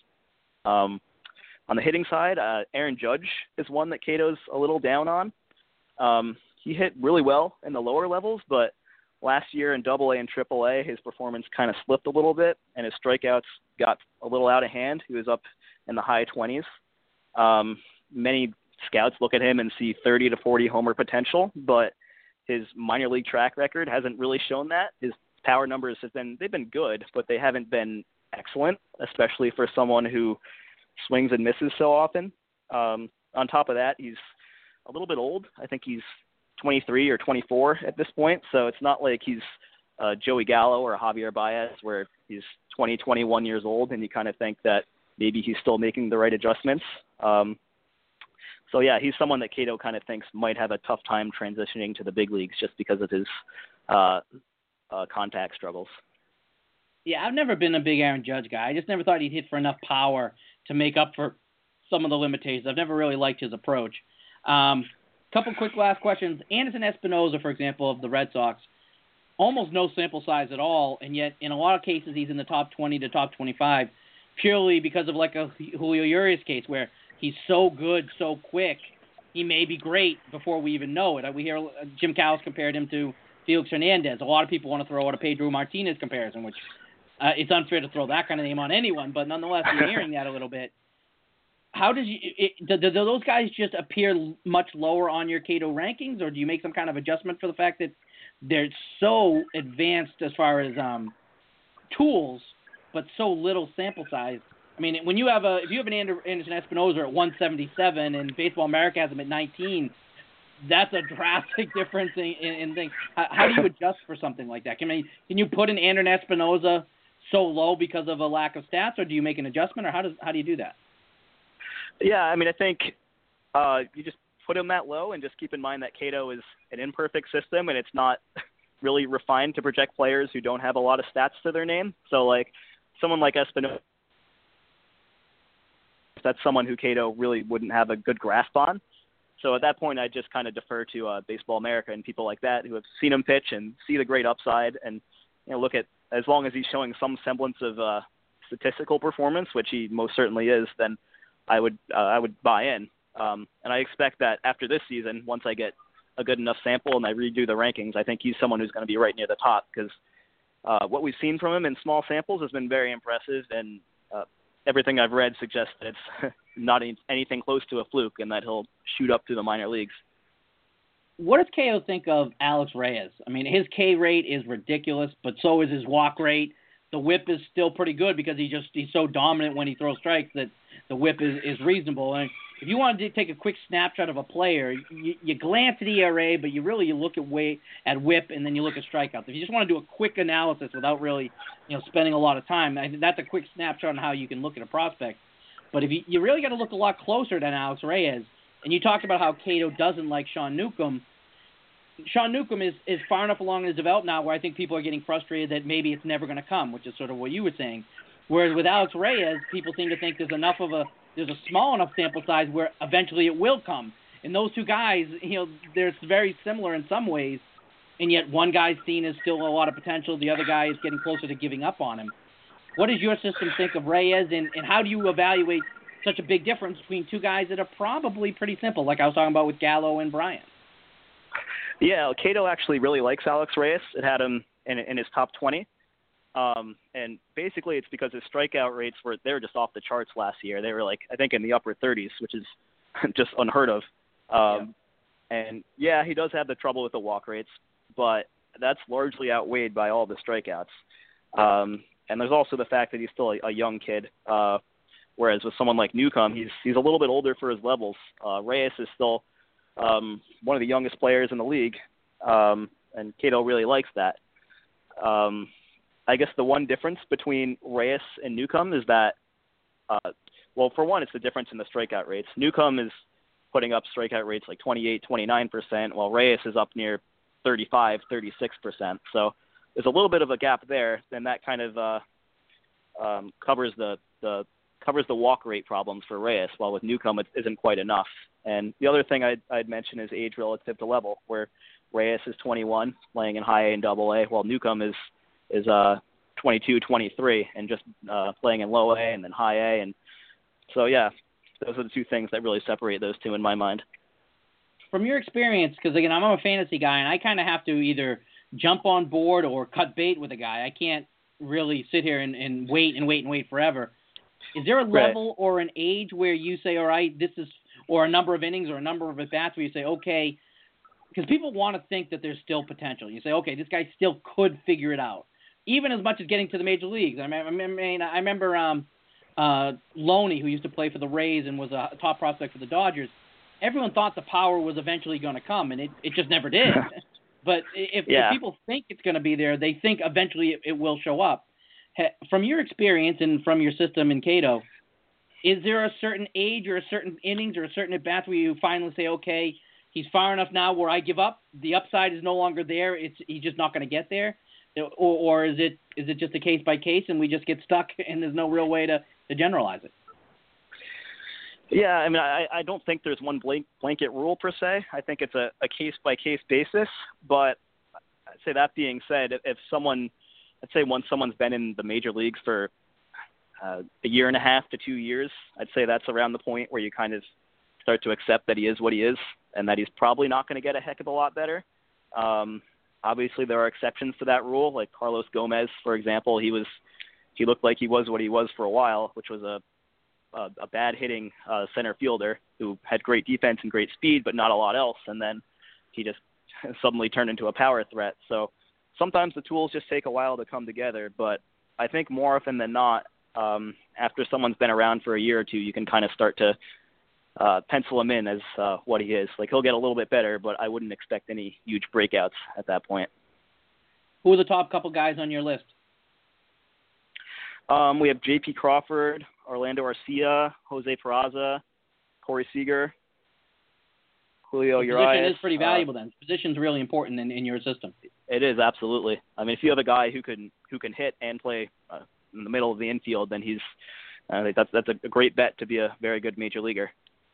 Um, on the hitting side, uh, Aaron Judge is one that Cato's a little down on. Um, he hit really well in the lower levels, but last year in Double A and Triple A, his performance kind of slipped a little bit, and his strikeouts got a little out of hand. He was up in the high twenties. Um, many scouts look at him and see thirty to forty homer potential, but his minor league track record hasn't really shown that. His power numbers have been, they've been good, but they haven't been excellent, especially for someone who swings and misses so often. Um, on top of that, he's a little bit old. I think he's twenty-three or twenty-four at this point. So it's not like he's uh, Joey Gallo or Javier Baez where he's twenty, twenty-one years old and you kind of think that maybe he's still making the right adjustments. Um, So, yeah, he's someone that Cato kind of thinks might have a tough time transitioning to the big leagues just because of his uh, uh, contact struggles. Yeah, I've never been a big Aaron Judge guy. I just never thought he'd hit for enough power to make up for some of the limitations. I've never really liked his approach. Um, couple quick last questions. Anderson Espinoza, for example, of the Red Sox, almost no sample size at all, and yet in a lot of cases he's in the top twenty to top twenty-five purely because of like a Julio Urias case where he's so good, so quick, he may be great before we even know it. We hear Jim Cowles compared him to Felix Hernandez. A lot of people want to throw out a Pedro Martinez comparison, which uh, it's unfair to throw that kind of name on anyone, but nonetheless, you're hearing that a little bit. How does you, it, do, do those guys just appear much lower on your Cato rankings, or do you make some kind of adjustment for the fact that they're so advanced as far as um, tools, but so little sample size? I mean, when you have a if you have an Anderson Espinoza at one seventy-seven and Baseball America has him at nineteen, that's a drastic difference in, in, in things. How, how do you adjust for something like that? Can, I, can you put an Anderson Espinoza so low because of a lack of stats, or do you make an adjustment, or how does how do you do that? Yeah, I mean, I think uh, you just put him that low and just keep in mind that Cato is an imperfect system and it's not really refined to project players who don't have a lot of stats to their name. So, like, someone like Espinoza, that's someone who Cato really wouldn't have a good grasp on. So at that point, I just kind of defer to uh, Baseball America and people like that who have seen him pitch and see the great upside and, you know, look at, as long as he's showing some semblance of uh, statistical performance, which he most certainly is, then I would uh, I would buy in. Um, and I expect that after this season, once I get a good enough sample and I redo the rankings, I think he's someone who's going to be right near the top because uh, what we've seen from him in small samples has been very impressive, and uh, everything I've read suggests that it's not any, anything close to a fluke and that he'll shoot up to the minor leagues. What does K O think of Alex Reyes? I mean, his K rate is ridiculous, but so is his walk rate. The whip is still pretty good because he just he's so dominant when he throws strikes that the whip is, is reasonable. And if you wanted to take a quick snapshot of a player, you, you glance at E R A, but you really you look at way at whip and then you look at strikeouts. If you just want to do a quick analysis without really, you know, spending a lot of time, I think that's a quick snapshot on how you can look at a prospect. But if you you really got to look a lot closer than Alex Reyes. And you talked about how Cato doesn't like Sean Newcomb. Sean Newcomb is, is far enough along in his development now where I think people are getting frustrated that maybe it's never going to come, which is sort of what you were saying. Whereas with Alex Reyes, people seem to think there's enough of a there's a small enough sample size where eventually it will come. And those two guys, you know, they're very similar in some ways, and yet one guy's seen as still a lot of potential, the other guy is getting closer to giving up on him. What does your system think of Reyes, and, and how do you evaluate such a big difference between two guys that are probably pretty simple, like I was talking about with Gallo and Bryant? Yeah, Cato actually really likes Alex Reyes. It had him in, in his top twenty. Um, and basically it's because his strikeout rates were, they were just off the charts last year. They were like, I think in the upper thirties, which is just unheard of. Um, yeah. And yeah, he does have the trouble with the walk rates, but that's largely outweighed by all the strikeouts. Um, and there's also the fact that he's still a, a young kid. Uh, whereas with someone like Newcomb, he's, he's a little bit older for his levels. Uh, Reyes is still, um, one of the youngest players in the league. Um, and Cato really likes that. Um, I guess the one difference between Reyes and Newcomb is that, uh, well, for one, it's the difference in the strikeout rates. Newcomb is putting up strikeout rates like twenty-eight, twenty-nine percent, while Reyes is up near thirty-five, thirty-six percent. So there's a little bit of a gap there. Then that kind of uh, um, covers the, the covers the walk rate problems for Reyes, while with Newcomb it isn't quite enough. And the other thing I'd, I'd mention is age relative to level, where Reyes is twenty-one, playing in high A and double A, while Newcomb is is uh, twenty-two, twenty-three, and just uh, playing in low A and then high A. And so, yeah, those are the two things that really separate those two in my mind. From your experience, because, again, I'm a fantasy guy, and I kind of have to either jump on board or cut bait with a guy. I can't really sit here and, and wait and wait and wait forever. Is there a level right. or an age where you say, all right, this is, or a number of innings or a number of at-bats where you say, okay, because people want to think that there's still potential. You say, okay, this guy still could figure it out, even as much as getting to the major leagues. I mean, I, mean, I remember um, uh, Loney, who used to play for the Rays and was a top prospect for the Dodgers. Everyone thought the power was eventually going to come, and it, it just never did. But if, yeah. if people think it's going to be there, they think eventually it, it will show up. From your experience and from your system in Cato, is there a certain age or a certain innings or a certain at-bats where you finally say, okay, he's far enough now where I give up, the upside is no longer there, it's he's just not going to get there? Or, or is it is it just a case by case and we just get stuck and there's no real way to, to generalize it? Yeah, I mean, I, I don't think there's one blank, blanket rule per se. I think it's a, a case-by-case basis. But I'd say that being said, if someone, let's say once someone's been in the major leagues for uh, a year and a half to two years, I'd say that's around the point where you kind of start to accept that he is what he is and that he's probably not going to get a heck of a lot better. Um, obviously, there are exceptions to that rule, like Carlos Gomez, for example. He was he looked like he was what he was for a while, which was a a, a bad hitting uh, center fielder who had great defense and great speed, but not a lot else. And then he just suddenly turned into a power threat. So sometimes the tools just take a while to come together, but I think more often than not, um, after someone's been around for a year or two, you can kind of start to uh, pencil him in as uh, what he is. Like, he'll get a little bit better, but I wouldn't expect any huge breakouts at that point. Who are the top couple guys on your list? Um, we have J P Crawford, Orlando Arcia, Jose Peraza, Corey Seager, Julio the Urias. Position is pretty valuable uh, then. Position's really important in, in your system. It is, absolutely. I mean, if you have a guy who can who can hit and play uh, in the middle of the infield, then he's I think that's that's a great bet to be a very good major leaguer.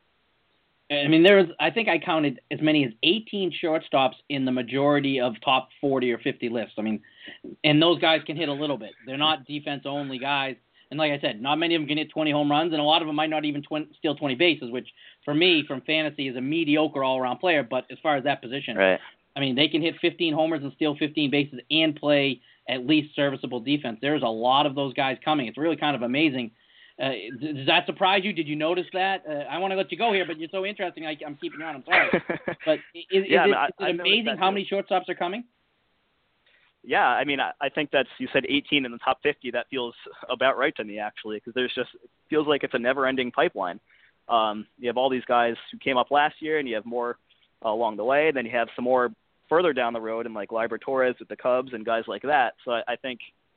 I mean, there's I think I counted as many as eighteen shortstops in the majority of top forty or fifty lists. I mean, and those guys can hit a little bit. They're not defense-only guys. And like I said, not many of them can hit twenty home runs, and a lot of them might not even tw- steal twenty bases, which for me, from fantasy, is a mediocre all-around player. But as far as that position, right. I mean, they can hit fifteen homers and steal fifteen bases and play at least serviceable defense. There's a lot of those guys coming. It's really kind of amazing. Uh, does that surprise you? Did you notice that? Uh, I want to let you go here, but you're so interesting. I, I'm keeping you on. I'm sorry. But is, yeah, is it, I, is it amazing how many shortstops are coming? Yeah, I mean, I, I think that's, you said eighteen in the top fifty. That feels about right to me, actually, because there's just, it feels like it's a never-ending pipeline. Um, you have all these guys who came up last year, and you have more uh, along the way. Then you have some more further down the road, and like Liber Torres with the Cubs and guys like that. So I, I think,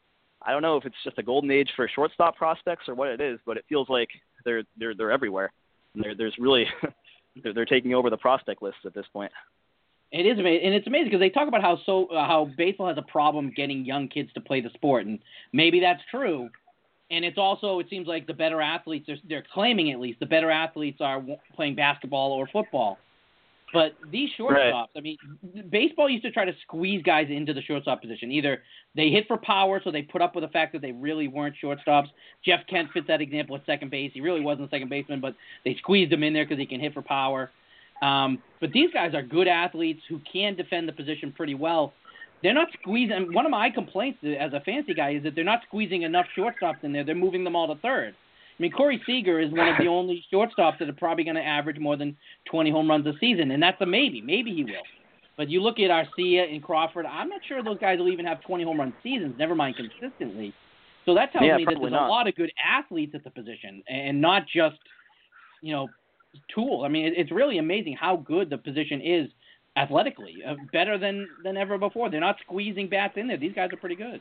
I don't know if it's just a golden age for shortstop prospects or what it is, but it feels like they're they're they're everywhere. And they're, there's really they're, they're taking over the prospect list at this point. It is amazing, and it's amazing because they talk about how so uh, how baseball has a problem getting young kids to play the sport, and maybe that's true. And it's also, it seems like the better athletes, they're, they're claiming at least, the better athletes are w- playing basketball or football. But these shortstops, right. I mean, baseball used to try to squeeze guys into the shortstop position. Either they hit for power, so they put up with the fact that they really weren't shortstops. Jeff Kent fits that example at second base. He really wasn't a second baseman, but they squeezed him in there because he can hit for power. Um, but these guys are good athletes who can defend the position pretty well. They're not squeezing. One of my complaints as a fantasy guy is that they're not squeezing enough shortstops in there. They're moving them all to third. I mean, Corey Seager is one of the only shortstops that are probably going to average more than twenty home runs a season, and that's a maybe. Maybe he will. But you look at Arcia and Crawford, I'm not sure those guys will even have twenty home run seasons, never mind consistently. So that tells yeah, me that there's not. a lot of good athletes at the position and not just, you know, tools. I mean, it's really amazing how good the position is athletically, uh, better than, than ever before. They're not squeezing bats in there. These guys are pretty good.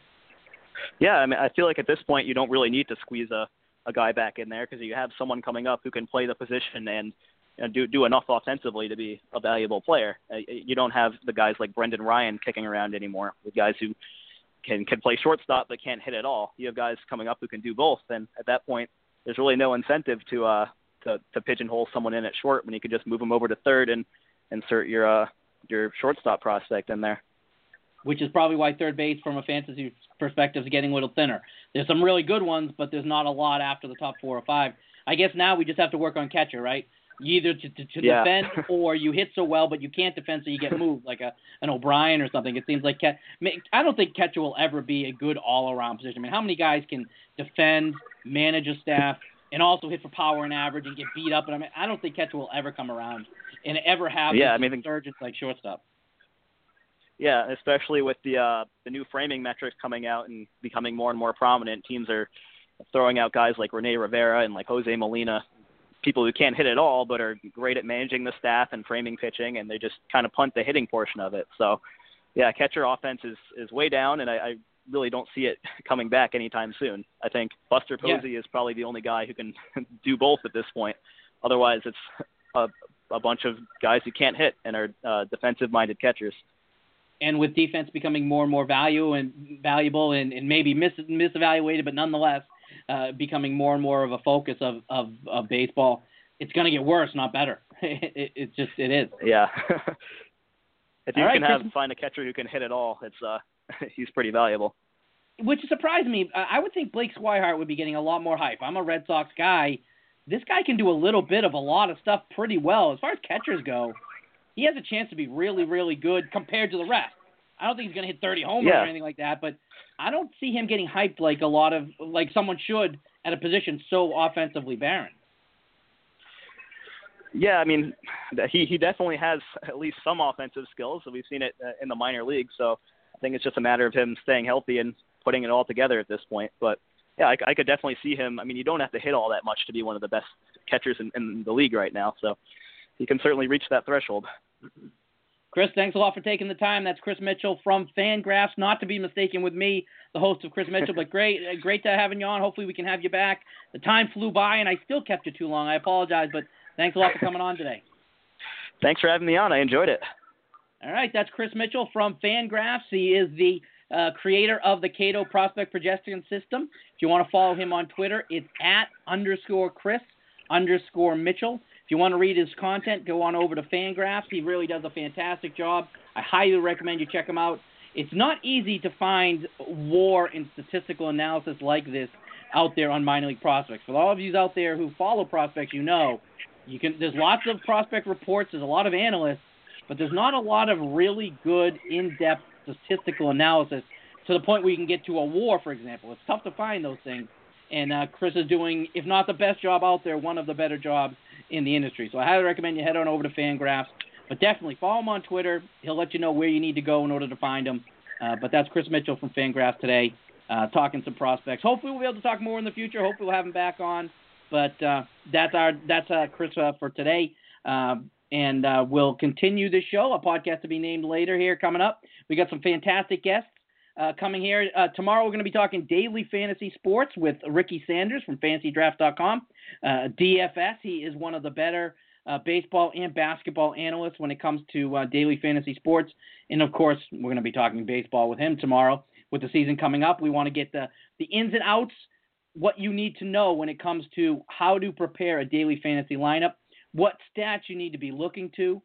Yeah, I mean, I feel like at this point you don't really need to squeeze a, a guy back in there because you have someone coming up who can play the position and you know, do do enough offensively to be a valuable player. Uh, you don't have the guys like Brendan Ryan kicking around anymore with guys who can, can play shortstop but can't hit at all. You have guys coming up who can do both, and at that point there's really no incentive to uh to, to pigeonhole someone in at short when you could just move them over to third and insert your uh, your shortstop prospect in there. Which is probably why third base from a fantasy perspective is getting a little thinner. There's some really good ones, but there's not a lot after the top four or five. I guess now we just have to work on catcher, right? You either to, to, to yeah. defend or you hit so well, but you can't defend, so you get moved like a an O'Brien or something. It seems like catch, I don't think catcher will ever be a good all-around position. I mean, how many guys can defend, manage a staff, and also hit for power and average and get beat up? And I mean, I don't think catcher will ever come around and ever have yeah, this I mean, resurgence like shortstop. Yeah, especially with the uh, the new framing metrics coming out and becoming more and more prominent. Teams are throwing out guys like Rene Rivera and like Jose Molina, people who can't hit at all but are great at managing the staff and framing pitching, and they just kind of punt the hitting portion of it. So, yeah, catcher offense is, is way down, and I, I really don't see it coming back anytime soon. I think Buster Posey yeah. is probably the only guy who can do both at this point. Otherwise, it's a, a bunch of guys who can't hit and are uh, defensive-minded catchers. And with defense becoming more and more value and valuable and, and maybe mis misevaluated, but nonetheless uh, becoming more and more of a focus of, of, of baseball, it's going to get worse, not better. it, it just it is. Yeah. If you all can right, have Chris, find a catcher who can hit at all, it's uh he's pretty valuable. Which surprised me. I would think Blake Swihart would be getting a lot more hype. I'm a Red Sox guy. This guy can do a little bit of a lot of stuff pretty well. As far as catchers go, he has a chance to be really, really good compared to the rest. I don't think he's going to hit thirty homers yeah. or anything like that, but I don't see him getting hyped like a lot of like someone should at a position so offensively barren. Yeah, I mean, he he definitely has at least some offensive skills. So we've seen it in the minor leagues. So I think it's just a matter of him staying healthy and putting it all together at this point. But yeah, I, I could definitely see him. I mean, you don't have to hit all that much to be one of the best catchers in, in the league right now, so he can certainly reach that threshold. Chris, thanks a lot for taking the time. That's Chris Mitchell from Fangraphs, not to be mistaken with me, the host of Chris Mitchell, but great great to having you on. Hopefully we can have you back. The time flew by, and I still kept you too long. I apologize, but thanks a lot for coming on today. Thanks for having me on. I enjoyed it. All right, that's Chris Mitchell from Fangraphs. He is the uh, creator of the Cato Prospect Projection System. If you want to follow him on Twitter, it's at underscore Chris underscore Mitchell. If you want to read his content, go on over to Fangraphs. He really does a fantastic job. I highly recommend you check him out. It's not easy to find war and statistical analysis like this out there on minor league prospects. For all of you out there who follow prospects, you know, you can. There's lots of prospect reports. There's a lot of analysts, but there's not a lot of really good, in-depth statistical analysis to the point where you can get to a war, for example. It's tough to find those things. And uh, Chris is doing, if not the best job out there, one of the better jobs in the industry. So I highly recommend you head on over to Fangraphs. But definitely follow him on Twitter. He'll let you know where you need to go in order to find him. Uh, but that's Chris Mitchell from Fangraphs today, uh, talking some prospects. Hopefully we'll be able to talk more in the future. Hopefully we'll have him back on. But uh, that's our that's uh, Chris uh, for today. Um, and uh, we'll continue the show, a podcast to be named later here coming up. We got some fantastic guests. Uh, coming here uh, tomorrow, we're going to be talking daily fantasy sports with Ricky Sanders from fantasy draft dot com. Uh, D F S, he is one of the better uh, baseball and basketball analysts when it comes to uh, daily fantasy sports. And, of course, we're going to be talking baseball with him tomorrow. With the season coming up, we want to get the, the ins and outs, what you need to know when it comes to how to prepare a daily fantasy lineup, what stats you need to be looking to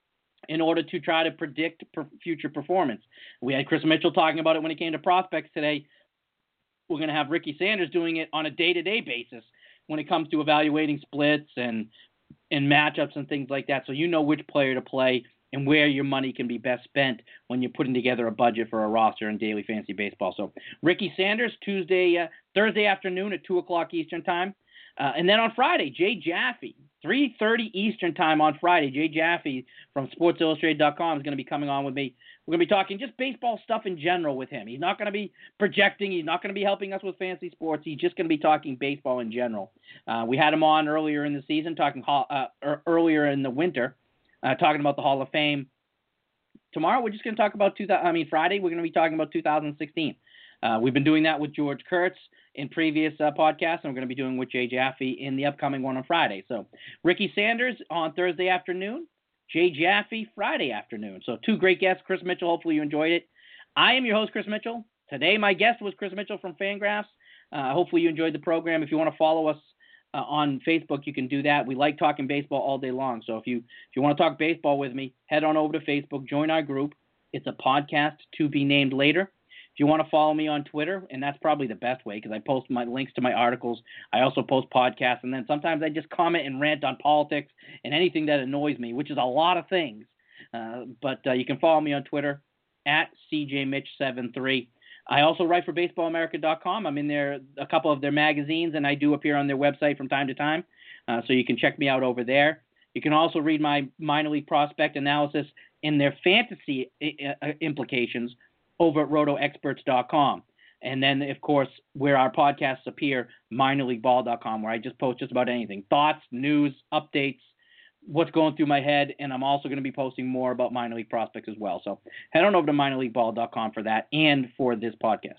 in order to try to predict per future performance. We had Chris Mitchell talking about it when it came to prospects today. We're going to have Ricky Sanders doing it on a day-to-day basis when it comes to evaluating splits and and matchups and things like that, so you know which player to play and where your money can be best spent when you're putting together a budget for a roster in daily fantasy baseball. So Ricky Sanders, Tuesday, uh, Thursday afternoon at two o'clock Eastern time. Uh, and then on Friday, Jay Jaffe, three thirty Eastern time on Friday. Jay Jaffe from sports illustrated dot com is going to be coming on with me. We're going to be talking just baseball stuff in general with him. He's not going to be projecting. He's not going to be helping us with fantasy sports. He's just going to be talking baseball in general. Uh, we had him on earlier in the season, talking uh, er, earlier in the winter, uh, talking about the Hall of Fame. Tomorrow, we're just going to talk about two thousand. I mean, Friday, we're going to be talking about two thousand sixteen. Uh, we've been doing that with George Kurtz in previous uh, podcasts, and we're going to be doing with Jay Jaffe in the upcoming one on Friday. So Ricky Sanders on Thursday afternoon, Jay Jaffe Friday afternoon. So two great guests. Chris Mitchell, hopefully you enjoyed it. I am your host, Chris Mitchell. Today my guest was Chris Mitchell from Fangraphs. Uh, hopefully you enjoyed the program. If you want to follow us uh, on Facebook, you can do that. We like talking baseball all day long. So if you if you want to talk baseball with me, head on over to Facebook, join our group. It's a podcast to be named later. If you want to follow me on Twitter, and that's probably the best way because I post my links to my articles. I also post podcasts, and then sometimes I just comment and rant on politics and anything that annoys me, which is a lot of things. Uh, but uh, you can follow me on Twitter at C J Mitch seventy-three. I also write for baseball america dot com. I'm in there, a couple of their magazines, and I do appear on their website from time to time. Uh, so you can check me out over there. You can also read my minor league prospect analysis in their fantasy I- implications over at roto experts dot com. And then, of course, where our podcasts appear, minor league ball dot com, where I just post just about anything. Thoughts, news, updates, what's going through my head, and I'm also going to be posting more about minor league prospects as well. So head on over to minor league ball dot com for that and for this podcast.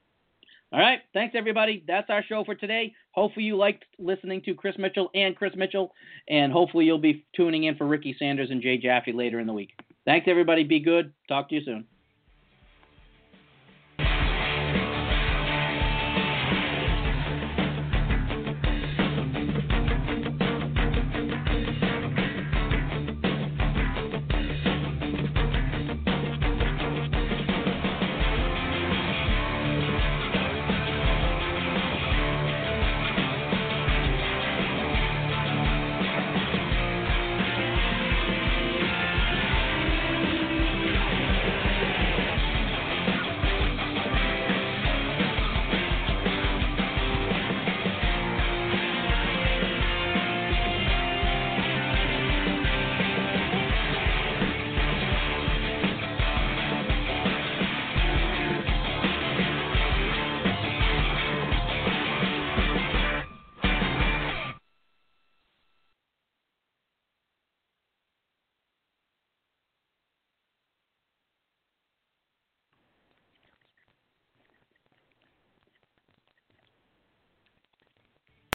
All right, thanks, everybody. That's our show for today. Hopefully you liked listening to Chris Mitchell and Chris Mitchell, and hopefully you'll be tuning in for Ricky Sanders and Jay Jaffe later in the week. Thanks, everybody. Be good. Talk to you soon.